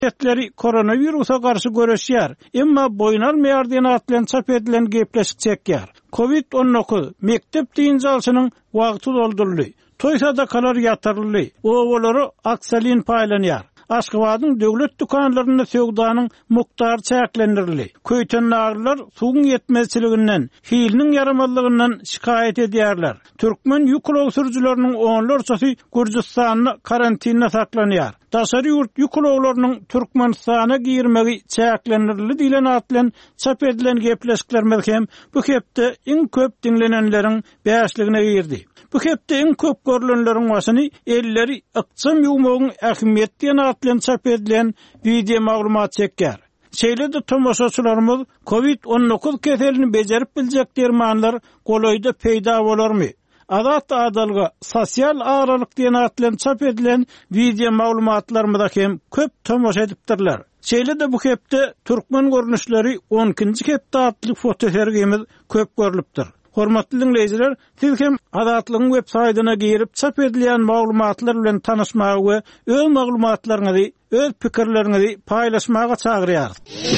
etleri koronavirusa karşı görüşýär. Emma boýnalmaýar diýen atlan çap edilen gepleşik çekýär. Covid-19 mektep diýinjalçynyň wagty doldurly. Toýsada kalar ýatyrly. Owalary aksalin paýlanýar. Aşgabatyň döwlet dukanlaryna söwdanyň muktary çäklendirli. Köýtenler suwun ýetmezçiliginden, hiliniň ýaramanlygyndan şikayet edýärler. Türkmen ýükle sürüjileriniň onlarçasy Gürjistanyň karantinine saklanýar. Daşary ýurt ýüklewlarynyň Türkmenistana girmegi çäklendirli diýilen atlan çap edilen gepleşikler hem bu hepde iň köp dinlenenleriň bäşligine girdi. Bu hepde iň köp görülenleriň başyny elleri ykçam ýumagyň ähmiýet diýen atlan çap edilen video maglumat çekýär. Şeýle-de tomoşaçylarymyz Covid-19 keselini bejerip biljek dermanlar golaýda peýda bolarmy? Adat adalga sosial aralyk diýen atlan çap edilen video maglumatlarymyzda hem köp tomoşa edipdirler. Şeýle-de bu hepde türkmen görnüşleri 12-nji hepde atly fotosergimiz köp görülipdir. Hormatly dinleýijiler, siz hem Adatlygyň web saýtyna girip çap edilen maglumatlar bilen tanyşmagy we öz maglumatlaryňyzy, öz pikirleriňizi paýlaşmaga çagyrýar.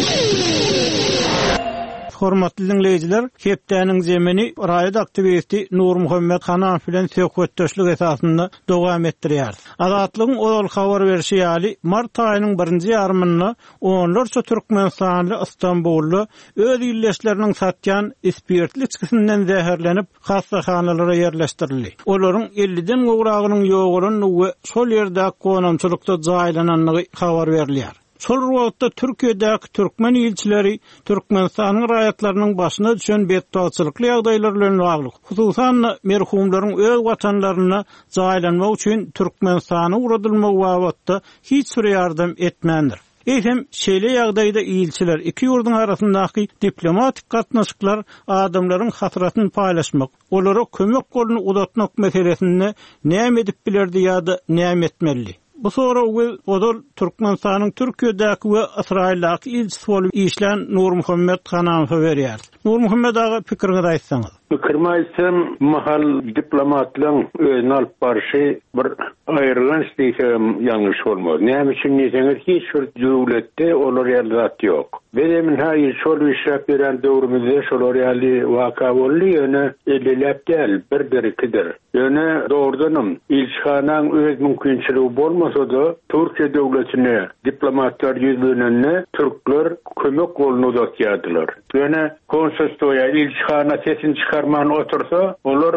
Hormatly dinleýijiler, hepdeniň zemini raýat aktivisti Nur Muhammed Hanan bilen söhbetdeşlik esasynda dowam etdirýär. Adatlygyň ol habar berişi ýaly mart aýynyň 1-nji ýarmyny onlarça türkmenstanly Istanbully öz ýyllaşlarynyň satýan spirtli içkisinden zäherlenip hastahanalara ýerleşdirildi. Olaryň 50-den gowragynyň ýogulyny we şol ýerde gonamçylykda jaýlananlygy habar berilýär. Şol wagtda Türkiýedäki türkmen ilçileri Türkmenistanyň raýatlarynyň başyna düşen betdagçylykly ýagdaýlar bilen baglyk. Hususan merhumlaryň öz watanlaryna jaýlanmak üçin Türkmenistana uradylmak wagtda hiç bir ýardam etmändir. Hem şeýle ýagdaýda ilçiler iki ýurduň arasyndaky diplomatik gatnaşyklar adamlaryň hatyratyny paýlaşmak, olara kömek goluny uzatmak meselesinde näme edip bilerdi ýa-da näme etmeli? Bu sonra odol Türkmenistanyň Türkiýedäki we Israildaky ilçisi bolup işlän Nur Muhammed Hanan berýär. Nur Muhammed aga pikiriňizi aýtsaňyz. Pikirmäýsem mahal diplomatlaryň özüne alyp barşy bir aýrylan işleýsem ýalňyş bolmaz. Näme üçin diýseňiz, hiç bir döwletde olar ýalat ýok. Benim hayır şol işrep veren döwrümizde şol ýaly waka boldy, ýöne elläp gel bir-birikidir. Ýöne doğrudanım ilçhanaň öz mümkinçiligi bolmasa-da Türkiýe döwletine diplomatlar ýüzlenende türkler kömek golunu uzatýardylar. Ýöne konsulstoya ilçhana sesini çıkarman otursa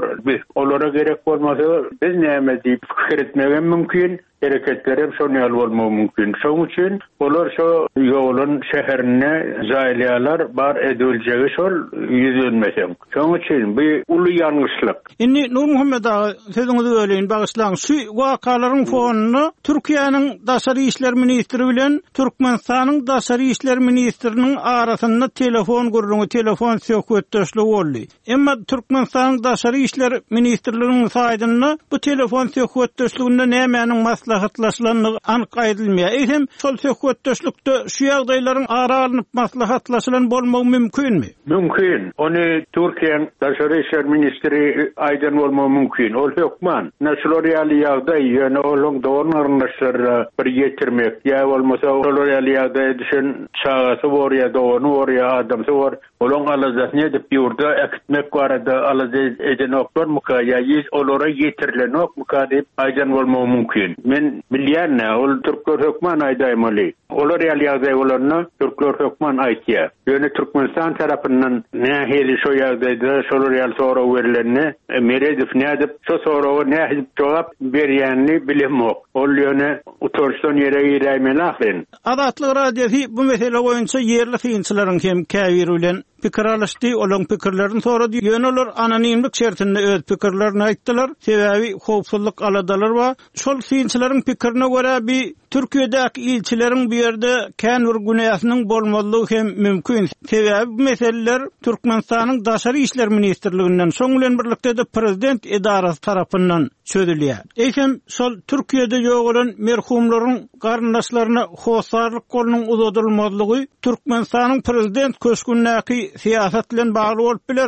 olara gerek bolmasa biz näme diýip fikir etmegen mümkin. Hareketlerim şoňal bolmagy mümkin. Şoň üçin olar şo ýolun şäherine jaýlaýarlar bar ediljegi şol ýüzlenmesem. Şoň üçin bu uly ýalňyşlyk. Indi Nur Muhammed aga sözüňizi böleýin bagyşlaň. Şu wakalaryň fonuny Türkiýanyň daşary işler ministri bilen Türkmenistanyň daşary işler ministriniň arasynda telefon gurulgy, telefon söhbetdeşligi boldy. Emma Türkmenistanyň daşary işler ministrliginiň saýtyna bu telefon söhbetdeşliginde nämeňiň maslahatlaşylanlygy anyk aýdylmaýar. Hem şol söhbetdeşlikde şu ýagdaýlaryň ara alınıp maslahatlaşylan bolmagy mümkinmi? Mümkin. Ony Türkiýanyň daşary işler ministri aýdan bolmagy mümkin. Ol hökman. Näşol ýaly ýagdaý ýöne olaň dowrunlaryny bir ýetirmek. Ýa bolmasa ol ýaly ýagdaý düşen çagasy bor ýa dowruny bor ýa adamsy bor. Olaň alazasyny edip ýurda ekitmek barada alazy edenoklar mukaýa olara ýetirilenok mukadip aýdan bolmagy mümkin. Men bilýärne ol türkler hökman aýdaýmaly. Olar ýaly ýagdaý bolarna türkler hökman aýtýar. Ýöne Türkmenistan tarapyndan nähili şo ýagdaýda şolar ýaly sora berilende meredip nädip şo soraga nähili jogap berýänini bilemok. Ol ýöne utorsdan ýere ýeräýmeli. Adatlyk radiosy bu mesele boýunça ýerli synçylaryň hem käbir bilen pikir alışdy, olaň pikirlerini sorady. Ýöneler anonimlik şertinde öz pikirlerini aýtdylar. Sebäbi howpsuzlyk aladalar we şol synçylaryň pikirine görä bir Türkiýedäki ilçileriň bu ýerde kän bir günahynyň bolmalygy hem mümkin. Sebäbi bu meseleler Türkmenistanyň daşary işler ministrliginden soň bilen birlikde de prezident edarasy tarapyndan çözülýär. Hem şol Türkiýede ýogulan merhumlaryň garyndaşlaryna howsarlyk golunyň uzatylmalygy Türkmenistanyň prezident köşkünäki siýasat bilen bagly bolup bilermi?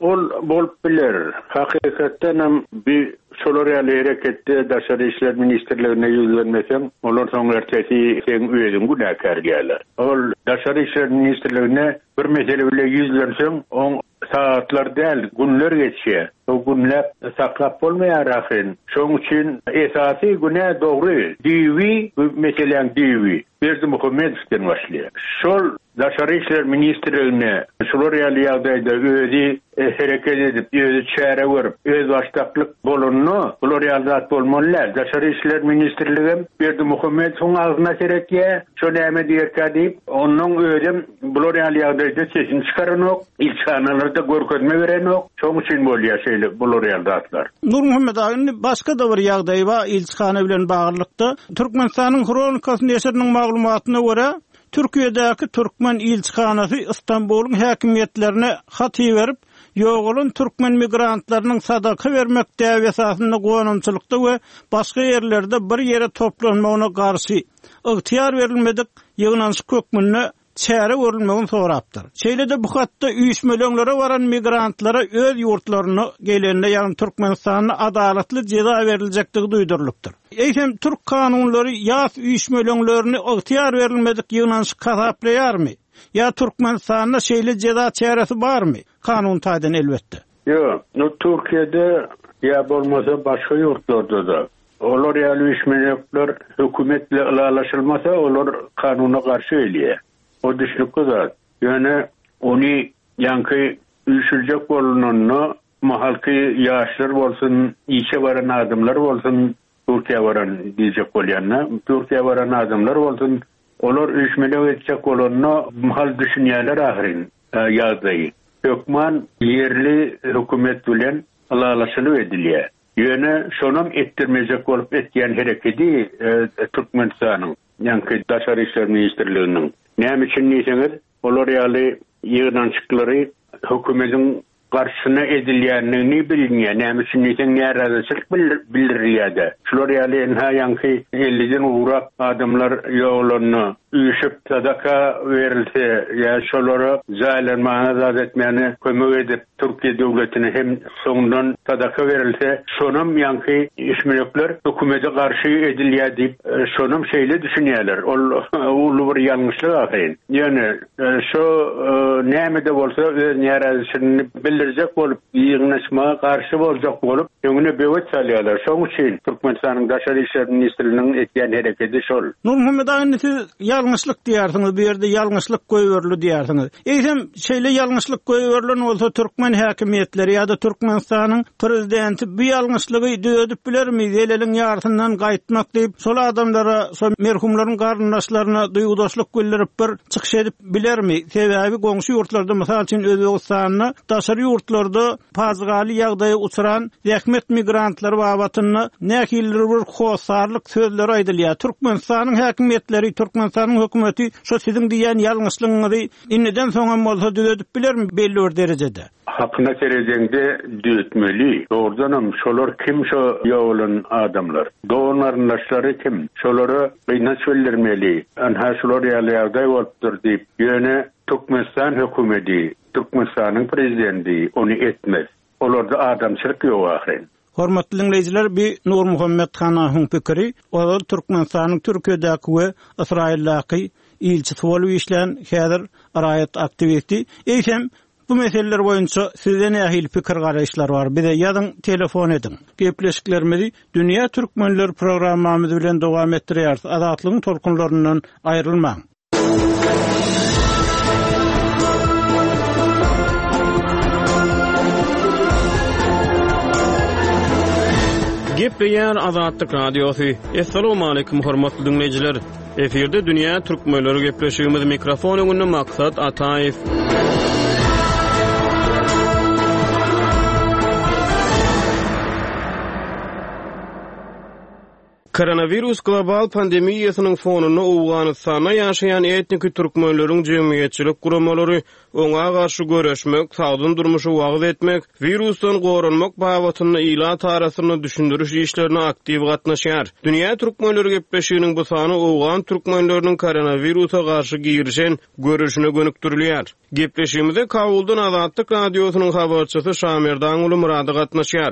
ol bolup biler. Hakikaten bir Şolary hareketde Daşary işler ministrligine ýüzlenmesem, olar soň ertesi sen öýdüň günäkär gelýär. Ol Daşary işler ministrligine bir mesele bilen ýüzlenseň, on saatlar däl, günler geçýär. O günler saklap bolmaýar ahyn. Şoň üçin esasy günä dogry, diwi meseleň diwi. Berdimuhamedowden başlaýar. Şol Daşary işler ministrligine Şolary ýagdaýda özi hereket edip, özi çäre berip, öz başdaklyk bolunny, bular ýazat bolmalylar. Daşary işler ministrligi Berdimuhamedowyň agyna kerekýär. Şo näme diýerkä diýip, onuň özüm bular ýagdaýda sesin çykaranok, ilçanalarda görkezme berenok. Şoň üçin bolýar şeýle bular ýazatlar. Nurmuhammed agyny başga da bir ýagdaý bar ilçana bilen baglykda. Türkmenistanyň Kronikasy näşriniň maglumatyna görä, Türkiýedäki Türkmen ilçhanasy İstanbulyň häkimetlerine hat berip, ýoğulun Türkmen migrantlarynyň sadaka bermek däwet esasyny gonumçylykda we başga ýerlerde bir ýere toplanmagyna garşy ygtyar berilmedik ýygnanşyk kökmünde çäre görülmegini sorapdyr. Şeýlede bu hatda üýtmelenlere baran migrantlara öz ýurtlaryna geleninde ýa-ni Türkmenistanyň adalatly jeza beriljekdigi duýdurulupdyr. Eýsem Türk kanunlary ýas üýtmelenlerini ygtyar berilmedik ýygnanşyk hasaplaýarmy? Ya Türkmenistan'da şeýle jeza çäresi barmy? Kanun taýdan elbetde. Yo, no Türkiýede ya bolmasa başga ýurtlarda da. Olar ýalýyşmekler hökümetle alaşylmasa, olar kanuna garşy elýär. O düşnükli zat. Yani onu yankı üşürecek bolunanına mahalki yaşlar bolsun, işe varan adamlar bolsun, Türkiye varan diyecek bolyanna, Türkiye varan adamlar bolsun, olar üşmele edecek bolunana mahal düşünýärler ahirin ýagdaýy. Hökman yerli hökümet bilen alaşylyp edilýär. Ýöne şonam ettirmejek bolup etýän hereketi Türkmenistanyň, yankı Daşary işler ministrliginiň. Näme üçin diýseňiz, olar ýaly ýygnançyklary hökümetiň garşyna edilýänini bilýär. Näme üçin diýseň, närazyçylyk bildirýärdi. Şolar ýaly ýaňky 50-den urak adamlar ýoğulany üýşüp sadaka berilse, ýa şolary zaýlanmagyna zat etmäni kömek edip Türkiýe döwletine hem soňdan sadaka berilse, şonam ýaňky işmekler hökümete garşy edilýär diýip şonam şeýle düşünýärler. Ol uly bir ýalňyşlyk ahyn. Ýöne şo näme de bolsa öz närazyçylygyny bildirjek bolup, ýygnashmaga garşy boljak bolup, öňüne böwet salýarlar. Şoň üçin Türkmenistanyň Daşary işler ministrliginiň etýän hereketi şol. Nurmuhammed agyny ýalňyşlyk diýärsiňiz, bu ýerde ýalňyşlyk goýberli diýärsiňiz. Eýsem şeýle ýalňyşlyk goýberlen bolsa Türkmen häkimetleri ýa-da Türkmenistanyň prezidenti bu ýalňyşlygy dödüp bilermi? Zeleliň ýartyndan gaýtmak diýip, şol adamlara, şol merhumlaryň garyndaşlaryna duýgudaşlyk bildirip bir çykyş edip bilermi? Sebäbi goňşy ýurtlarda, mysal üçin Özbegistanyň daşary ýurtlarda pazgaly ýagdaýa uçuran zähmet migrantlary babatyny näkildir bir hosarlyk sözleri aýdylýar. Türkmenistanyň häkimetleri, Türkmenistanyň hökümeti şo siziň diýen ýalňyşlygyňyzy inneden soňam bolsa düzedip bilermi belli bir derejede? Hakyna kerejeňde düzetmeli. Doğrudanam şolar kim şo ýoğulan adamlar? Doğrularyndaşlary kim? Şolary gynanç bildirmeli. Anha şolar ýagdaý bolupdyr diýip, ýöne Türkmenistan hökümeti, Türkmenistanyň prezidenti onu etmez. Olarda adamçylyk ýok ahyryn. Hormatly dinleyijiler, bir Nurmuhammed Hanahyň pikiri, o Türkmenistanyň Türkiýedäki we Israildaky ilçisi bolup işleýän häzir araýat aktivisti. Eýsem bu meseleler boýunça sizden ähli pikir garaýşlar bar. Bize ýazyň, telefon edin. Gepleşiklerimizi Dünýä Türkmenleri programmamyz bilen dowam etdirýär. Azatlygyň tolkunlaryndan aýrylmaň. Gepleýär Azatlyk radiosu. Assalamu alaykum hormatly dinleyijiler. Eferde Dünýä Türkmenleri gepleşigimiz mikrofon öňünde maksat Ataýew. Koronavirus global pandemiýasynyň fonunda Awganystanda ýaşaýan etnik türkmenleriň jemgyýetçilik guramalary oňa garşy göreşmek, sagdyn durmuşy wagt etmek, virusdan gorunmak babatyny ila tarasyny düşündiriş işlerine aktiw gatnaşýar. Dünýä türkmenleri gepleşiginiň bu sany Awgan türkmenleriniň koronavirusa garşy girişen görüşine gönükdirilýär. Gepleşigimizde Kabuldan Azatlyk radiosynyň habarçysy Şamerdan uly Murady gatnaşýar.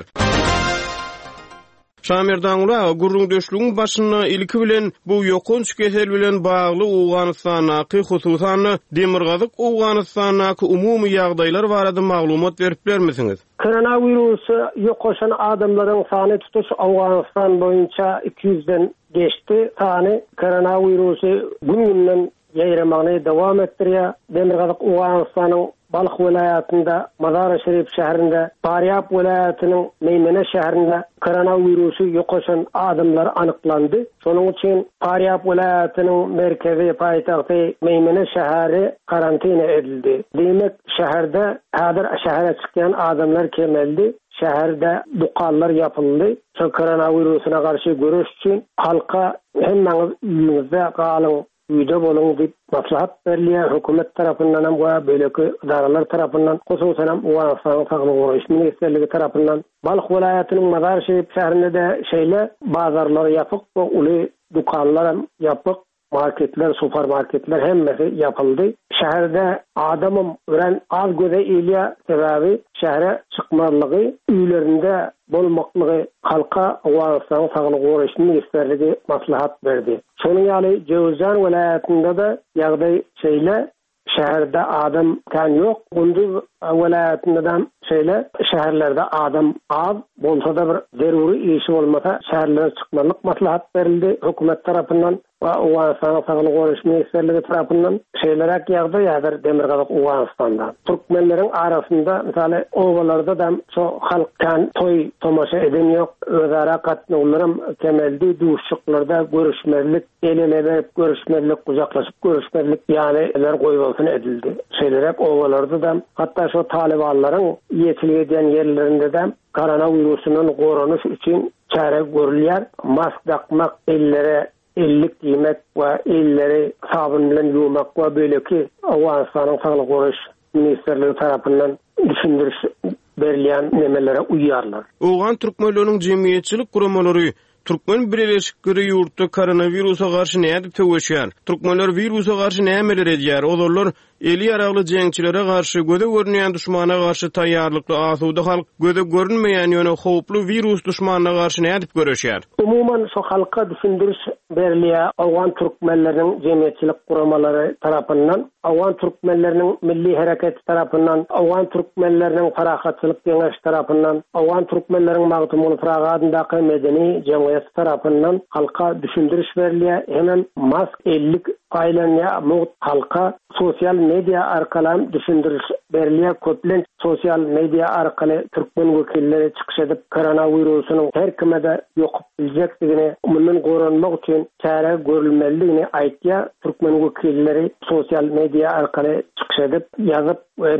Şamerdan uly gurrun döşlüğün başyna ilki bilen bu ýokunç kesel bilen bagly Awganystanaky hususan Demirgazyk Awganystanaky umumy ýagdaýlar barada maglumat berip bermisiňiz? Koronavirusy ýokaşan adamlaryň sany tutuş Awganystan boýunça 200-den geçti. Sany koronavirusy gün-günden ýaýramagyny dowam etdirýär. Demirgazyk Awganystanyň Balyk vilayatynda, Mazar-ı Şerif şäherinde, Paryap vilayatynyň Meýmene şäherinde koronavirusy ýokaşan adamlar anyklandy. Şonuň üçin Paryap vilayatynyň merkezi paýtagty Meýmene şäheri karantina edildi. Demek şäherde häzir şähere çykýan adamlar kemeldi. Şäherde dukanlar yapıldı. Şu koronavirusyna garşy görüş üçin halka hemmeňiz üýüňizde galyň, üýde boluň diýip maslahat berilýär. Hökümet tarapyndan hem we böleki idaralar tarapyndan, hususan hem Awganystanyň Saglyk goraýyş ministrligi tarapyndan Balyk vilayatynyň Mazar Şerif şäherinde de şeýle bazarlar ýapyk, uly dukanlar hem ýapyk, marketler, supermarketler hemmesi yapıldı. Şäherde adamym ören az göze ilýä sebäbi şähere çykmalygy, üýlerinde bolmaklygy halka Awganystanyň Saglyk goraýyş ministrligi maslahat berdi. Şonuň ýaly Jowzjan vilayatynda da ýagdaý şeýle şäherde adam kan ýok. Gündüz vilayatynda da şeýle şäherlerde adam az bolsa da bir zeruri işi bolmasa şäherlere çykmalyk maslahat berildi hökümet tarapyndan we Awganystanyň Saglyk goraýyş ministrligi tarapyndan. Şeýlerek ýagdaý häzir Demirgazyk Awganystanda. Türkmenleriň arasynda misaly owalarda da şo halkdan toy tomaşa eden ýok. Özara gatnaşlarym kemeldi, duşçuklarda görüşmelik, elene görüşmelik, kucaklaşyp görüşmelik ýani eler goýulsyn edildi. Şeýlerek owalarda da hatda şo talibanlaryň ýetilýän ýerlerinde de koronavirusynyň gorunuş üçin çare görülýär. Mask takmak, ellere ellik giymek ve elleri sabun bilen yumak ve böyleki Awganystanyň Saglyk goraýyş ministrligi tarapyndan düşündiriş berilýän nemelere uýýarlar. Awgan türkmenleriniň jemgyýetçilik guramalary Türkmen Birleşikleri ýurtda koronavirusa garşy näde töweşýär? Türkmenler virusa garşy nämeler edýär? Olar eli ýaragly jeňçilere garşy göze görünýän düşmana garşy taýýarlykly asuda halk göze görünmeýän ýöne howply virus düşmanyna garşy näde göreşýär? Umuman şu halka düşündiriş berilýär Awgan türkmenleriniň jemgyýetçilik guramalary tarapyndan, Awgan türkmenleriniň milli hereketi tarapyndan, Awgan türkmenleriniň parahatçylyk geňeş tarapyndan, Awgan türkmenleriniň magdumul feragadyndaky medeni jemgyýet tarapyndan halka düşündiriş berilýär. Hemen mask 50 aýlanýa muht halka sosial media arkaly düşündiriş berilýär. Köplen sosial media arkaly türkmen wekilleri çykyş edip koronavirusynyň her kime de ýokup biljekdigini, mundan gorunmak üçin çare görülmeliligini aýtýar. Türkmen wekilleri sosial media arkaly çykyş edip ýazyp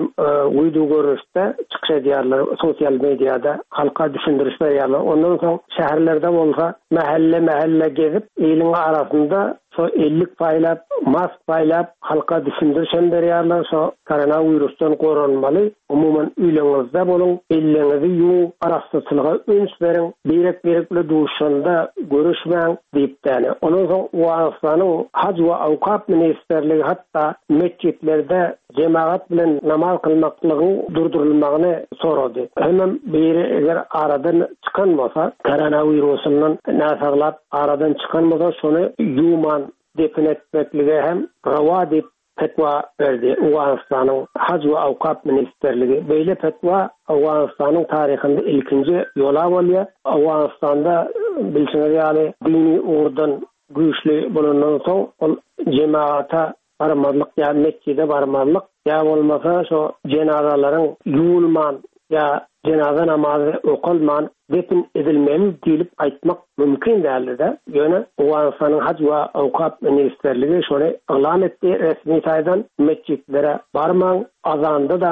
uýdu görüşde çykyş edýärler. Sosial mediada halka düşündiriş berýärler. Ondan soň şäherlerde bolsa mahalle gezip elin arasında so 50 paýlap, mask paýlap halka düşündirişen berýärler. So koronavirusdan gorunmaly. Umuman üýleňizde boluň, elleňizi ýuwup, arastyçylyga öňüş beriň, berek-berekli duşanda görüşmäň diýipdi. Onuň soň Awganystanyň Hac we Awkap ministrligi hatda mescitlerde cemaat bilen namaz kılmaklygyň durdurulmagyny sorady. Hemen biri eger aradan çykan bolsa, koronavirusynyň näsaglap aradan çykan bolsa, şonu ýuwman defin etmeklige hem rawa diýip petwa berdi Awganystanyň Hac we Awkap ministrligi. Beýle petwa Awganystanyň taryhynda ilkinji ýola bolýar. Awganystanda bilşiňiz ýaly dini urdan güýçli bolandan soň ol jemaata barmalyk ýa mescide barmalyk ýa bolmasa şo jenazalaryň ýuwulman ýa cenaze namazı okulman defin edilmeli diýip aýtmak mümkin däldi-de. Ýöne Awganystanyň Hac we Awkap ministrligi şonu elan etdi resmi taýdan mescitlere barmaň, azanda da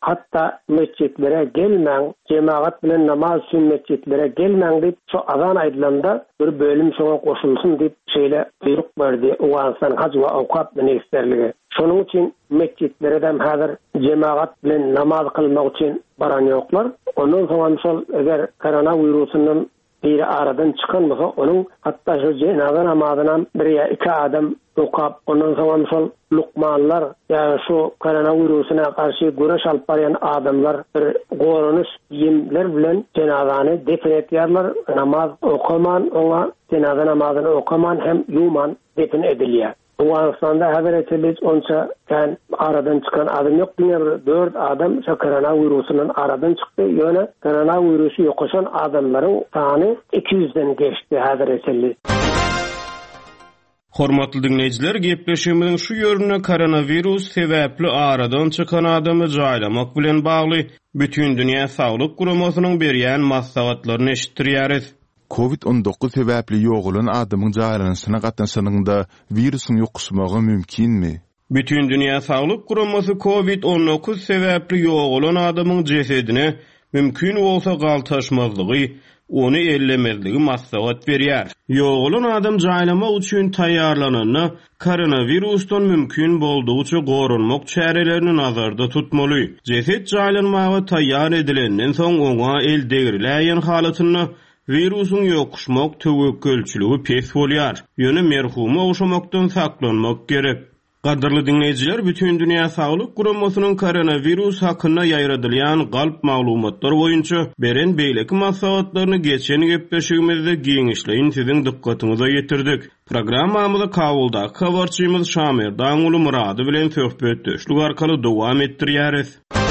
hatta mescitlere gelmeň, cemaat bilen namaz üçin mescitlere gelmeň diýip şu azan aýdylanda bir bölüm şoňa goşulsun diýip şeýle buyruk berdi. Owanstan hac we awqat ministerligi. Şonuň üçin mescitlere dem häzir cemaat bilen namaz kılmak üçin baran ýoklar. Ondan soň şol eger koronawirusynyň bir aradan çıkanmasa onun hatta şu cenaze namazından bir ya iki adam okap ondan sonra sol lukmanlar ya şu koronavirüsüne karşı güreş alıp barayan adamlar bir gorunuş yemler bilen cenazanı defin etýärler, namaz okaman ona cenaze namazını okaman hem yuman defin edilýär. Afganistan'da haber ettiğimiz onca yani aradan çıkan adam yok. Dünyada 4 adam koronavirüsünün aradan çıktı. Yani koronavirüsü yokuşan adamların sani 200'den geçti haber ettiğimiz. Hormatly dinleyijiler, gepleşigimiziň şu ýörüne koronavirus sebäpli aradan çıkan adamy jaýlamak bilen bagly bütün dünýä saglyk guramasynyň berýän maslahatlaryny eşitdirýäris. COVID-19 sebäpli ýogulan adamyň jaýlanyşyna gatnaşanyňda wirusyň ýokuşmagy mümkinmi? Bütün dünýä saglyk guramasy COVID-19 sebäpli ýogulan adamyň jesedine mümkin bolsa galtaşmazlygy, onu ellemezligi maslahat berýär. Ýogulan adam jaýlamak üçin taýýarlananyny koronavirusdan mümkin boldugyça gorunmak çärelerini nazarda tutmaly. Jesed jaýlanmagy taýýar edilenden soň oňa el degiriläýän halatyny virusun ýokuşmak töwekkülçiligi pes bolýar. Ýöne merhumy oşamakdan saklanmak gerek. Gaderly dinleyijiler, bütün dünýä saglyk guramasynyň koronavirus hakynda ýaýradylýan galp maglumatlar boýunça beren beýleki maslahatlaryny geçen gepleşigimizde giňişleýin siziň dikkatyňize ýetirdik. Programmamyzda Kabulda habarçymyz Şamir Daňuly Murady bilen söhbetdeşlik arkaly dowam etdirýäris.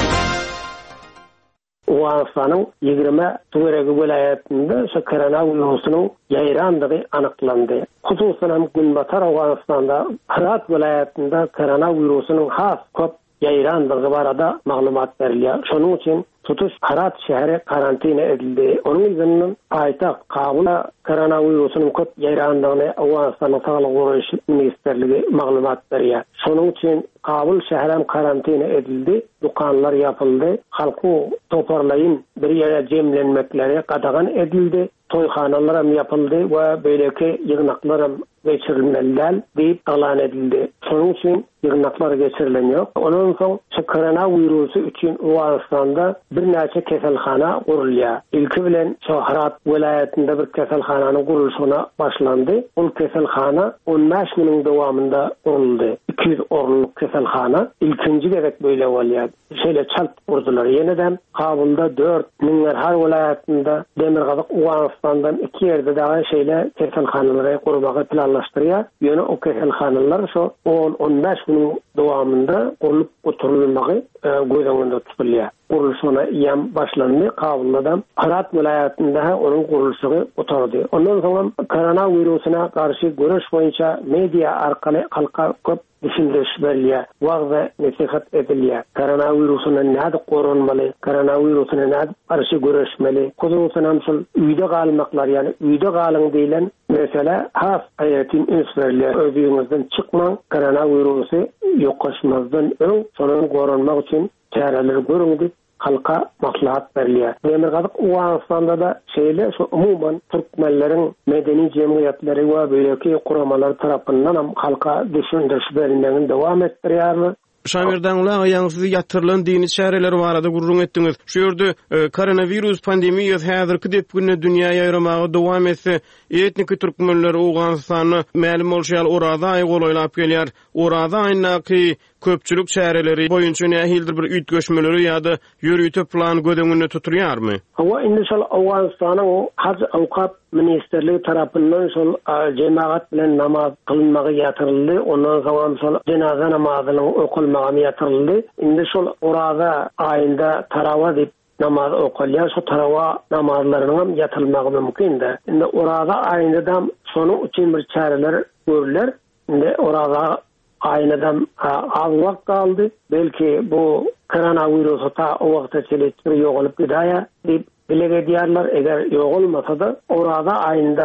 Afganistan'ın 20 Tuğregi vilayetinde şu koronavirusunun yayrandığı anıklandı. Hususan Günbatar Afganistan'da Herat vilayetinde koronavirusunun has köp yayrandığı barada maglumat berilýär. Şonuň üçin tutuş Herat şäheri karantina edildi. Onun üzerinden aytak Kabul'a koronavirusunun köp yayrandygyny Afganistan'ın Sağlyk Goraýyş Ministerligi maglumat berýär. Şonuň üçin Kabul şäherem karantina edildi. Dukanlar yapıldı. Halkı toparlayın bir yere cemlenmekleri qadağan edildi. Toyxanalar yapıldı ve böyleki yığınaklar geçirilmeliler deyip alan edildi. Şonuň üçin yığınaklar geçirilen Ondan soň şu koronavirusu üçin Afganistan'da bir näçe keselhana gurulýar. İlki bilen şu Herat vilayetinde bir keselhananyň gurulşyna başlandy. Bu keselhana 15 güniň dowamında guruldy. 200 orunluk keselhana. İlkinji gerek böyle bolýar. Şeýle çalp gurdular. Ýeneden Kabulda 4 Ningirhar vilayetinde Demirgazyk Afganistan'dan 2 ýerde daha şeýle keselhanalary gurmagy planlaşdyrýar. Ýöne o keselhanalar şu 10-15 güniň dowamında gurulup oturulmagy gözüňde tutulýar. Gurulşyna ýam başlandy. Kabulda Herat vilayetinde onuň gurulşygy oturdy. Ondan soň koronavirusyna karşı göreş boýunça media arkaly halka köp düşündiriş berilýär. Wagda nasihat edilýär. Koronavirusyna näde gorunmaly, koronavirusyna näde karşı göreşmeli. Hususan şol üýde galmaklar, ýani üýde galyň diýilen mesele has aýatyn öňsürilýär. Özüňizden çykmaň, koronavirusy ýokuşmazdan öň sonuň gorunmak üçin çäreler görüň diýip halka maslahat berilýär. Demirgazyk Afganistan'da da şeýle şu umuman türkmenleriň medeni jemgyýetleri we beýleki kuramalar tarapyndan halka düşündiriş berilmegini dowam etdirýär. Şamirdan ulağa ýaňsy ýatyrylan dini çäreleri barada gurrun etdiňiz. Şu ýerde koronavirus pandemiýasy häzirki depgünde dünýä ýaýramagy dowam etse, etnik türkmenler Awganystany ma'lum bolýar orada aý golaýlap gelýär. Orada aýnaky köpçülük çäreleri boýunça nähildir bir üýt göçmeleri ýa-da ýürüýte plan gödüňünde tuturýarmy? Hawa inşal Awganystanyň hac awqat ministerligi tarapyndan şol cemaat bilen namaz kılınmagy ýatyryldy. Ondan soň şol cenaze namazynyň okulmagy ýatyryldy. Indi şol orada aýynda tarawa diýip namaz okulýar. Şu tarawa namazlarynyň ýatyrylmagy mümkin-de. Indi orada aýynda da şonuň üçin bir çäreler görüler. Indi orada aýyndan az wagt kaldy. Belki bu koronavirus ta o wagtda çeletdir ýogalyp gidýär diýip bileg edýärler. Eger ýogulmasa da orada aýynda hem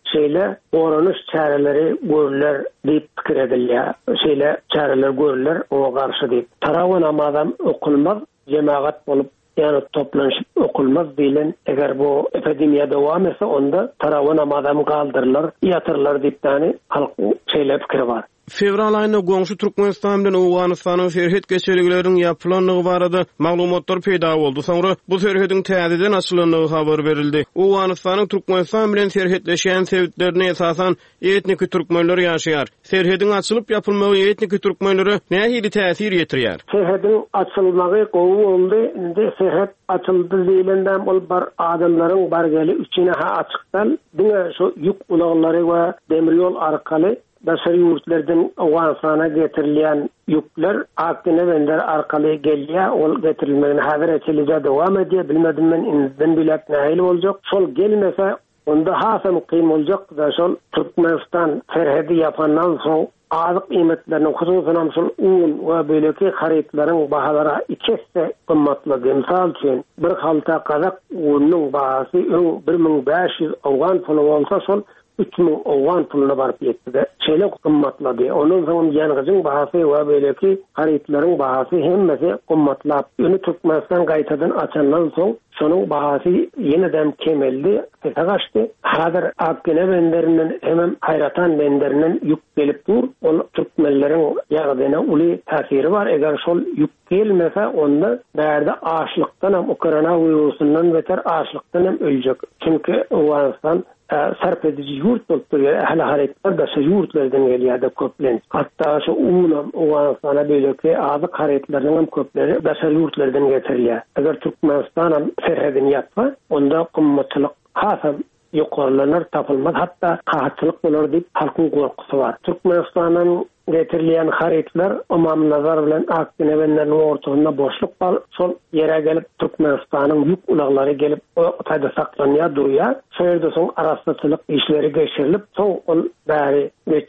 şeyle oranış çareleri görüler deyip fikir edilýär. Şeyle çareler görüler o karşı deyip. Tarawan amadan okulmaz, cemaat bolup yani toplanışıp okulmaz diýilen eger bu epidemiýa dowam etse onda tarawan amadan kaldırırlar, yatırırlar deyip tane halkyň şeyle fikri var. Fevral ayında goňşy Türkmenistan bilen Awganystanyň serhet geçerligleriniň ýapylanlygy barada maglumatlar peýda boldy. Soňra bu serhediň täzeden açylanlygy habar berildi. Awganystanyň Türkmenistan bilen serhetleşen sebäplerine esasan etnik türkmenler ýaşaýar. Serhediň açylyp ýapylmagy etnik türkmenlere nähili täsir ýetirýär? Serhediň açylmagy gowy boldy. Indi serhet açyldy diýilenden ol bar adamlaryň bar geli üçine açykdan diňe şu ýük ulaglary we demir ýol arkaly Daşary ýurtlardan Awganystana getirilýän ýükler akdyne bender arkaly gelýär, ol getirilmegini häzir etilýär, dowam edýär. Bilmedim men inden bilip nähili boljak. Şol gelmese onda hasam kyn boljak da şol Türkmenistan serhedi ýapandan soň azyk iýmetleriniň hususan şol un we böleki haritlaryň bahalary ikisi gymmatly. Misal üçin bir halta qazak unyň bahasy 1500 Awgan puly bolsa şol 3000 Awgan puluna barıp ýetdi. Şeýle gymmatlady. Onuň soň ýangzyň bahasy we beleki haritlaryň bahasy hemmesi gymmatlap. Ýöne Türkmenistan gaýtadan açandan soň şonuň bahasy ýeneden kemeldi, gaçdy. Häzir Akgene benderinden hem Hayratan benderinden ýük gelip dur. Ol türkmenleriň ýagdaýyna uly täsiri bar. Eger şol ýük gelmese onda bärde açlykdan hem Ukraina wirusundan beter açlykdan hem öljek. Çünki Awganystan sarp edici yurt bolup durýar. Ähli hareketler da şu yurtlardan gelýär köplen. Hatda şu umum Awganystana belki azyk hareketleriň hem köpleri da şu yurtlardan getirilýär. Eger Türkmenistan serhedini ýatsa, onda gymmatçylyk hasam ýokarlanar tapylmaz. Hatda qahatçylyk bolar diýip halkyň gorkusy bar. Türkmenistanyň getirilýän hareketler umum nazar bilen Akgene benderiň ortagynda boşluk bar. Şol ýere gelip Türkmenistanyň ýük ulaglary gelip o taýda saklanýar durýar. Şeýerde soň araççylyk işleri geçirilip, soň ol bäri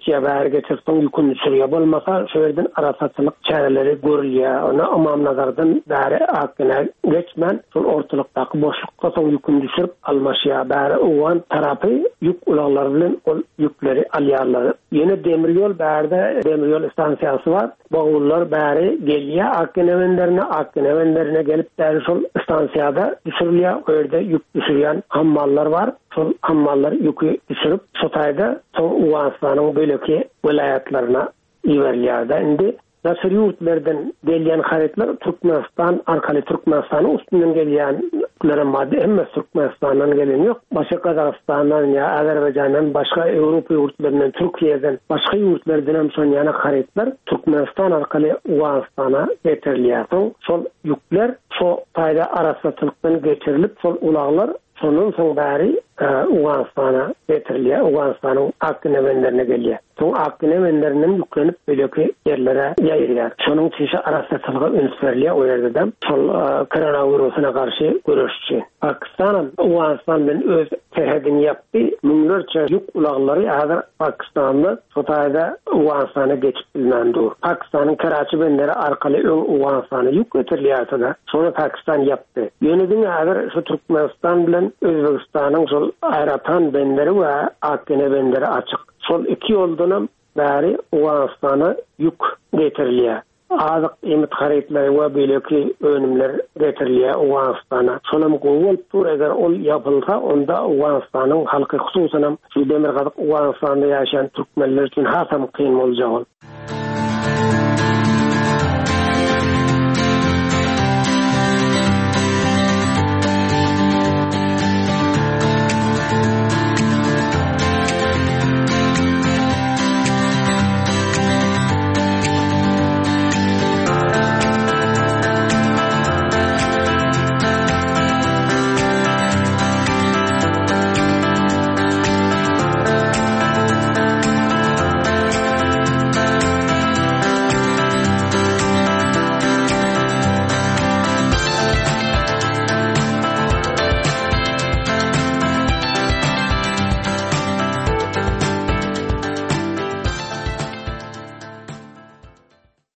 geçirip ýükün sürýär bolmasa, şeýerden araççylyk çareleri görülýär. Ona umum nazardan bäri Akgene geçmen, şol ortalykdaky boşlukka soň ýükün düşürip almaşýar. Bäri Awgan tarapy ýük ulaglary bilen ol ýükleri alýarlar. Ýene demir ýol bärde demir ýol stansiýasy bar. Bowullar bäri gelýär Akgene benderine gelip bäri şol stansiýada düşürilýär. Öýerde ýük düşürýän hammallar bar. Şol hammallar ýükü düşürip, şu taýda Awganystanyň beleki vilayatlaryna ýeberilýär. Indi Daşary ýurtlardan gelýän hareketler Türkmenistan arkaly Türkmenistanyň üstünden gelýänlere madde hem Türkmenistandan gelen ýok. Başga Kazakistandan ýa Azerbaýjandan, başga Ýewropa ýurtlaryndan, Türkiýeden, başga ýurtlardan hem şol ýana hareketler Türkmenistan arkaly Awganystana getirilýär. Şol ýükler şu taýda araççylykdan geçirilip, şol ulaglar sonun soň bäri Awganystana getirilýär. Awganystanyň Akgene benderine gelýär. Soň Akgene benderinden ýüklenip beleki ýerlere ýaýrýar. Şonuň üçin araççylyga öňüs berilýär. O ýerde de şol koronawirusyna garşy görüşçi. Pakistan Awganystan bilen öz serhedini ýapdy. Müňlerçe ýük ulaglary häzir Pakistanda şu taýda Awganystana geçip bilendir. Pakistanyň Karachi benderi arkaly Awganystana ýük getirilýär. Şonu Pakistan ýapdy. Ýönedim häzir şu Türkmenistan bilen Özbegistanyň şol Hayratan benderi we Akgene benderi açyk. Şol iki ýoldan bäri Awganystana ýük getirilýär. Azyk iýmet hareketleri we beleki önümler getirilýär Awganystana. Şonam gowy tur eger ol ýapylsa, onda Awganystanyň halky hususan şu demir gazyk Awganystanda ýaşaýan türkmenler üçin hasam kyn boljak.